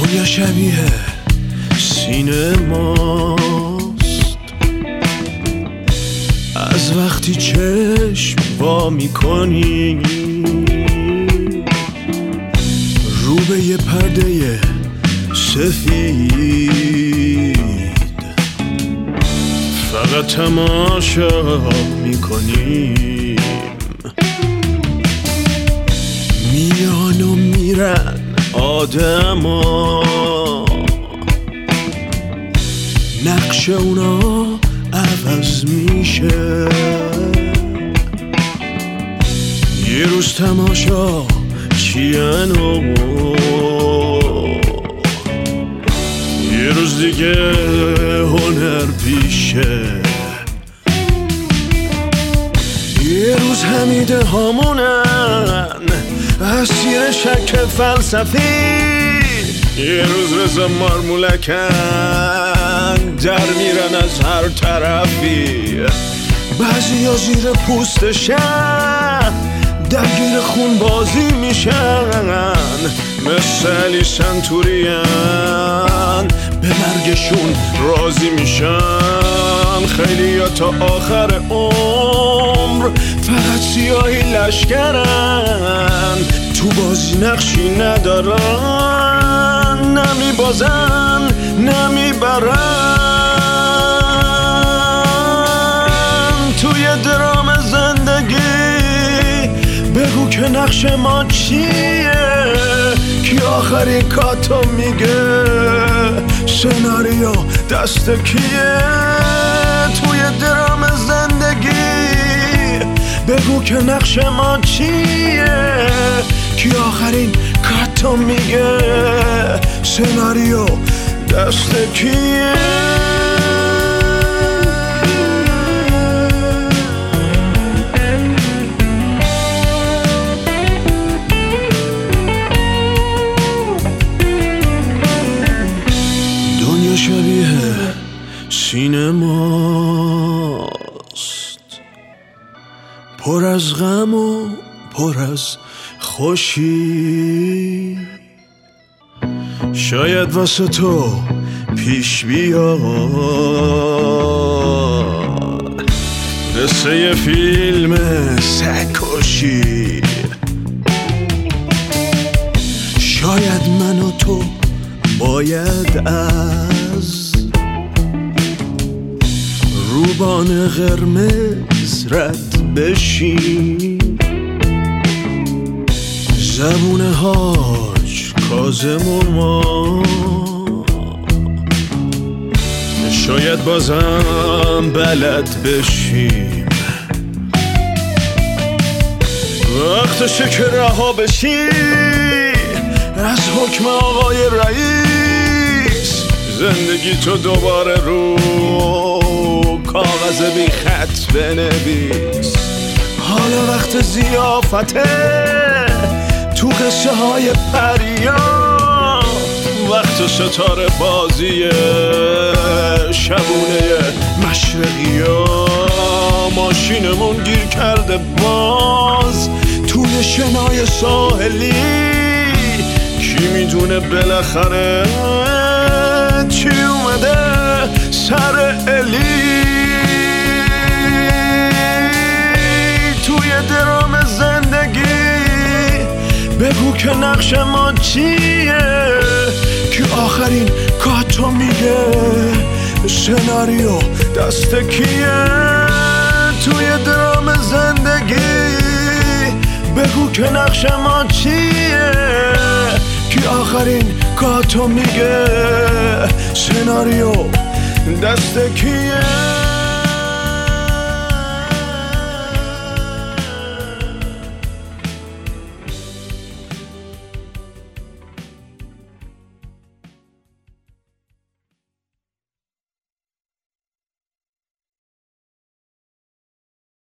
دنیا شبیه سینماست، از وقتی چشم وا میکنی رو به یه پرده سفید فقط تماشا میکنیم، میان و میرن آدما، نقش اونا عوض میشه، یه روز تماشا چین و یه روز دیگه هنر پیشه، یه روز حمیده هامونن اسیر شک فلسفی، یه روز رضا مارمولکن در میرن از هر طرفی، بعضی ها زیر پوستشن درگیر خون بازی میشن، مثل علی سنتوریان به مرگشون راضی میشن، خیلی ها تا آخر عمر فقط سیاهی لشکرن، تو بازی نقشی ندارن، نمیبازن نمیبرن، توی درام زندگی بگو که نقش ما چیه، کی آخرین کاتو میگه، سناریو دست کیه، توی درام زندگی بگو که نقش ما چیه، کی آخرین کاتو میگه، سناریو دست کیه. دنیا شبیه سینماست، پر از غم و پر از خوشی، شاید واسه تو پیش بیاد قصه یه فیلم سگ‌کشی، شاید من و تو باید از روبان قرمز رد بشیم، زبون حاج کاظم و ما شاید بازم بلد بشیم، وقتشه که رها بشی از حکم آقای رئیس، زندگی تو دوباره رو کاغذ بی خط بنویس، حالا وقت ضیافته تو قصه های پریا، وقت ستاره بازی شبونه مشرقی ها، ماشینمون گیر کرده باز توی شنای ساحلی، کی میدونه بالاخره چی اومده سر الی، توی درام زندگی بگو که نقش ما چیه، که آخرین کاتو میگه، سناریو دست کیه، توی درام زندگی بگو که نقش ما چیه، که آخرین کاتو میگه، سناریو دست کیه.